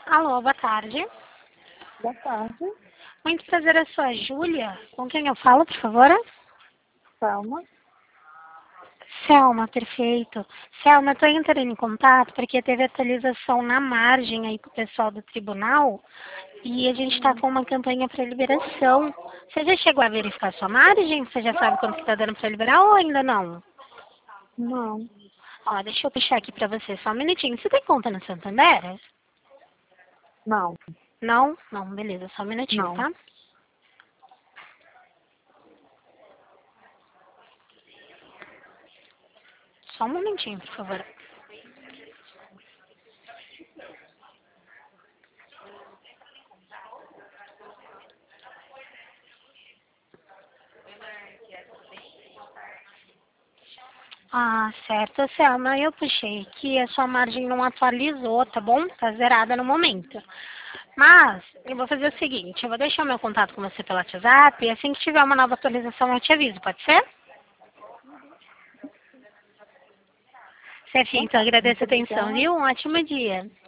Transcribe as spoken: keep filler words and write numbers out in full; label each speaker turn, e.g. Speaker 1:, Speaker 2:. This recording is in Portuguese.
Speaker 1: Alô, boa tarde.
Speaker 2: Boa tarde.
Speaker 1: Muito prazer, eu sou a Júlia. Com quem eu falo, por favor?
Speaker 2: Selma.
Speaker 1: Selma, perfeito. Selma, eu estou entrando em contato porque teve atualização na margem aí com o pessoal do tribunal e a gente está com uma campanha para liberação. Você já chegou a verificar sua margem? Você já sabe quanto que está dando para liberar ou ainda não?
Speaker 2: Não,
Speaker 1: Ó, deixa eu puxar aqui para você só um minutinho. Você tem conta no Santander?
Speaker 2: não,
Speaker 1: Não? Não, beleza, só um minutinho,
Speaker 2: não.
Speaker 1: tá? Só um momentinho, por favor. Ah, certo, Selma, eu puxei aqui, a sua margem não atualizou, tá bom? Tá zerada no momento. Mas, eu vou fazer o seguinte, eu vou deixar meu contato com você pelo WhatsApp e assim que tiver uma nova atualização eu te aviso, pode ser? Certinho,
Speaker 2: Então
Speaker 1: então
Speaker 2: tá.
Speaker 1: agradeço
Speaker 2: Muito
Speaker 1: a atenção,
Speaker 2: obrigada.
Speaker 1: viu? Um ótimo dia.